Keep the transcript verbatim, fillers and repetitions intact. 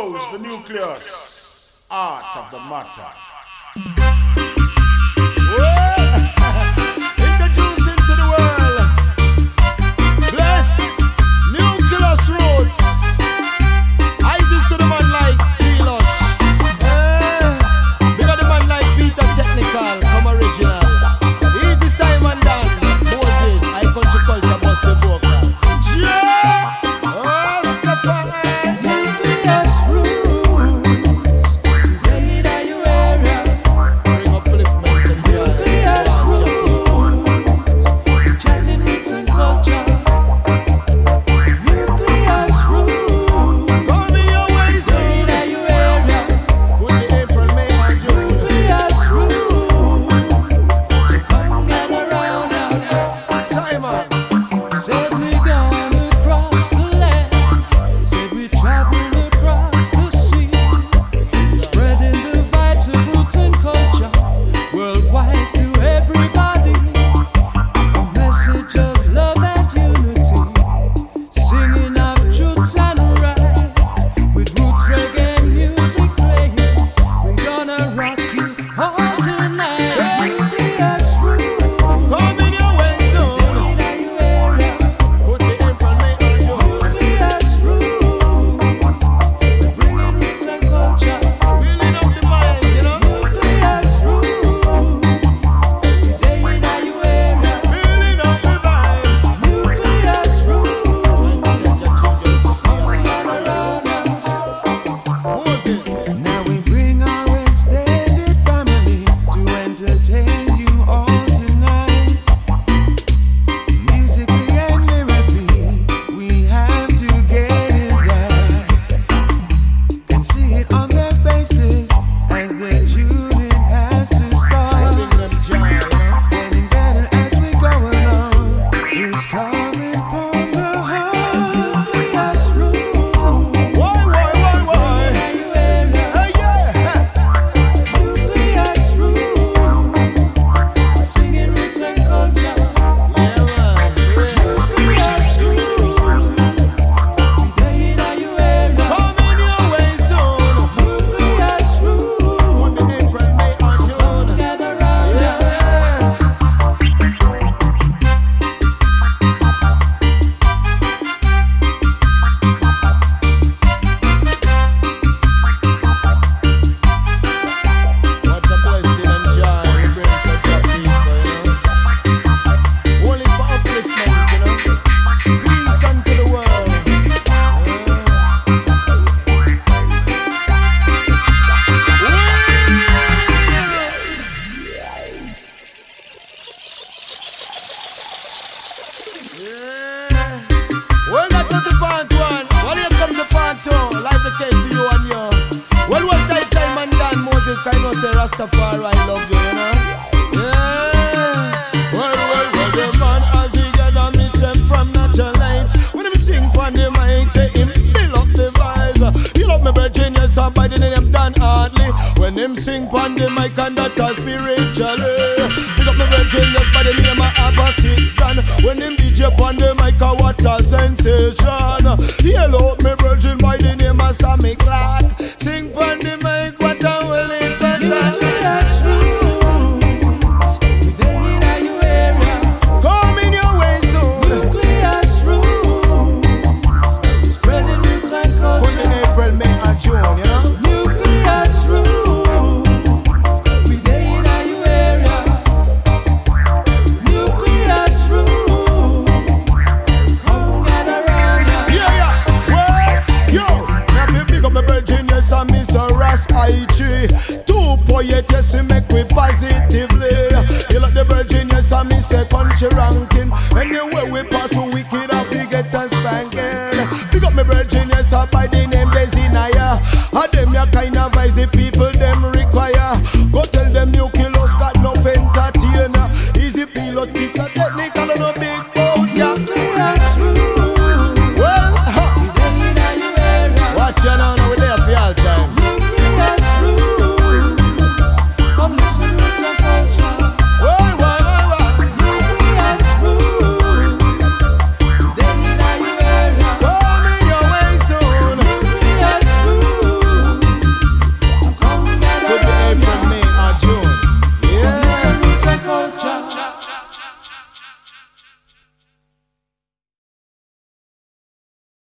goes the nucleus, art of the matter. Introducing to the world, bless nucleus roots. Isis to the man like Delos. Eh, bigger the man like Peter Technical, come original. Easy Simon Dan, Moses, I country culture must be vocal. Yeah, Rastafari. Nucleus roots, data you area. Bring upliftment and joy. Nucleus roots, changing roots and culture. Nucleus roots, call me your way, son. Data you area. Good day April, May or June. Nucleus roots, so come get around now. Simon. Said we gone across the land, said we traveled across the sea, spreading the vibes of roots and culture worldwide to everybody. A message of love and unity, singing of truths and rights, with roots reggae music playing. We gonna rock you all tonight. Nucleus roots, come in your way soon. Data you area. Could be April, May or June. Nucleus roots, bringing roots and culture, wheeling up the vibes, you know. Nucleus roots, data you area, wheeling up the vibes. Nucleus roots, come on around us. Moses. Now we bring our extended family to entertain you all tonight. Musically and lyrically, we have to get it right. Can see it on their faces as the tuning has to start. Getting better as we go along. It's coming from the heart. Nucleus roots. Why, why, why, why? Hey, yeah. Nucleus roots, singing roots and culture. Yeah, man. Nucleus roots, data you area. Come in your way soon. Nucleus roots, would be April, May or June. Get around yeah. What a blessing and joy we bring for the people, you know. Only for upliftment, you know. Peace unto the world. Yeah. Well, that was the part one. Well, here comes the part two. Live the cake to you and you. Well, what tight Simon Dan Moses kind of say Rastafari I love you, you know? Yeah. Well, well, well, the man as he get on me say from natural lights. When him sing from the mic, say him fill up the vibe. You love me, virgin, yes, I'm by the name Dan Hartley. When him sing from the mic and that a spiritually. You love me, virgin, yes, by the name of Abba Sixton. When him D J on the mic, ah, what a sensation. Yellow me virgin by the name of Sammy Clark. Sing from the mic, what a willing Nucleus roots, data you area. Come in your way soon. Nucleus roots, spreading roots and culture. Put in April, May or June, you know. Nucleus roots, we data you area. Nucleus roots, come get around ya. Yeah, yeah. Well, yo, now if you pick up my virgin, yes, I'm Mister Ras I G. Two poet, yes, we make we positively. You like the virgin, yes, I'm Mister Country ranking. Anywhere we pass to wicked, I forget and spanking. Pick up my virgin, yes, I by the name Desi